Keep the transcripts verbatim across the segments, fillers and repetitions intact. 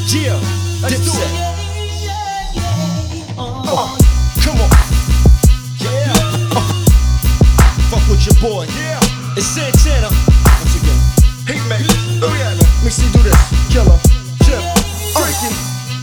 Yeah, Dipset. Uh, come on. Yeah. Uh, fuck with your boy. Yeah. It's Santana. Once again. Hey man. Oh yeah. Let me see do this. Killer. Chip. Freaky.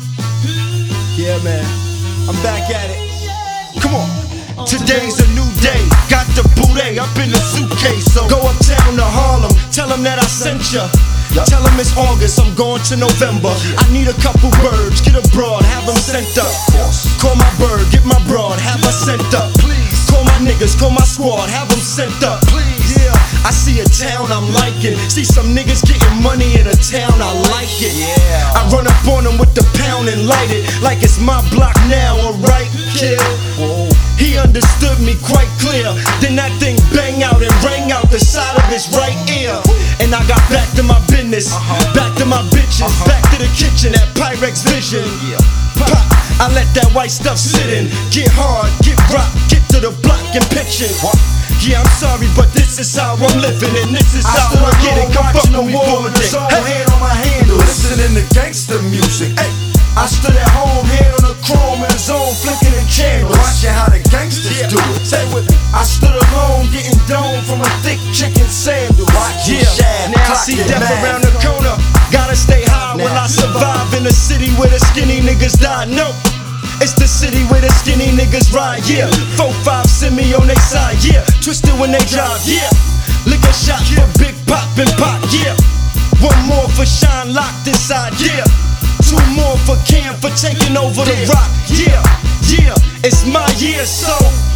Yeah man. I'm back at it. Come on. Today's a new day. Got the booty up in the suitcase. So go uptown to Harlem. Tell them that I sent ya. Tell them it's August, I'm going to November. I need a couple birds, get a broad, have them sent up. Call my bird, get my broad, have her sent up. Call my niggas, call my squad, have them sent up. Yeah, I see a town I'm liking. See some niggas getting money in a town, I like it. I run up on them with the pound and light it like it's my block now, alright, kid. He understood me quite clear. Then that thing bang out and rang out the side of his right ear. And I got back to my business, back to my bitches, back to the kitchen at Pyrex Vision. Pop, I let that white stuff sit in. Get hard, get rock, get to the block and pitch it. Yeah, I'm sorry, but this is how I'm living, and this is how I get it. Come fuck with me for a day. Hey, hand on my handle, listening to gangster music. Hey, I stood at home, hand on the chrome in the zone, flicking the channels, watching how the gangsters yeah. do it. Say with me. I stood alone, getting dome from a thick chicken sandwich. Watching yeah. Shad, now I see death mad. Around the corner. Gotta stay high now. Will I survive in a city where the skinny niggas die? No. It's the city where the skinny niggas ride, yeah. Four, five, send me on they side, yeah. Twisted when they drive, yeah. Lick a shot yeah. for Big Pop and Pop, yeah. One more for Shine locked inside, yeah. Two more for Cam for taking over the rock, yeah. Yeah, it's my year, so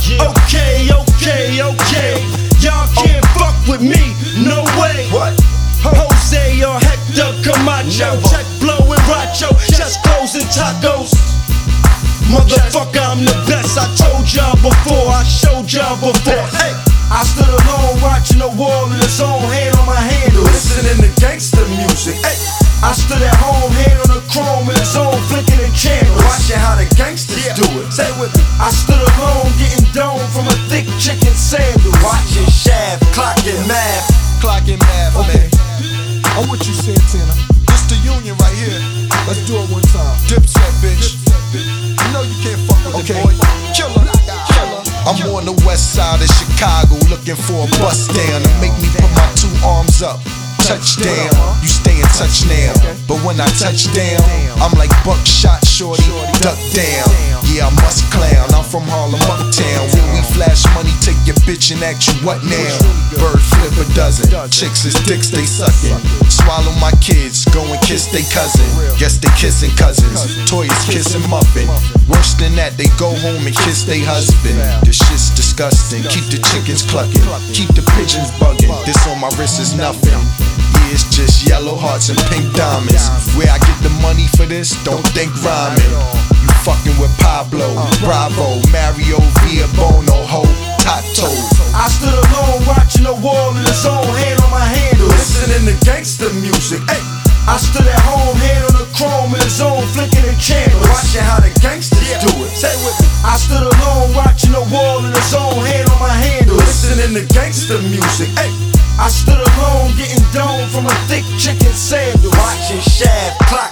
okay, okay, okay. Y'all can't fuck with me, no way. What? Jose or Hector Camacho, check blowing Racho, chest closing tacos. Motherfucker, I'm the best. I told y'all before, I showed y'all before. Hey, I stood alone watching the wall in the zone, hand on my handle, listening to gangster music. Hey, I stood at home, hand on the chrome in the zone, flicking the channels, watching how the gangsters yeah. do it. Say with me. I stood alone, getting dome from a thick chicken sandwich, watching Shad, clocking math, clocking math, okay. Man. I'm with you, Santana. This the union right here. Let's do it one time. Dipset, bitch. You know you can't fuck with okay. the boy. Killer, killer. I'm on the west side of Chicago looking for a bus down to make me put my two arms up. Touchdown, you stay in touch now. But when I touch down, I'm like buckshot shorty, duck down. Yeah, I must clown, I'm from Harlem, uptown. Where we flash money, take your bitch and ask you what now. Bird flip a dozen, chicks is dicks they sucking. Swallow my kids, go and kiss they cousin. Guess they kissing cousins, Toya's kissing Muffin. Worse than that, they go home and kiss they husband. This shit's disgusting, keep the chickens clucking, keep the pigeons bugging. This on my wrist is nothing. Yeah, it's just yellow hearts and pink diamonds. Where I get the money for this, don't think rhyming. You fucking with Pablo, Bravo, Mario, Via Bono, Ho, Tato. I stood alone watching the wall in the zone, hand on my handle, listening to gangster music. Hey, I stood at home, hand on the chrome in the zone, flicking the channels, watching how the gangsters yeah. do it. Say with me. I stood alone watching the wall in the zone, hand on my handle, listening to gangster music. Hey, I stood alone getting dome from a thick chicken sandwich, watching Shad, clock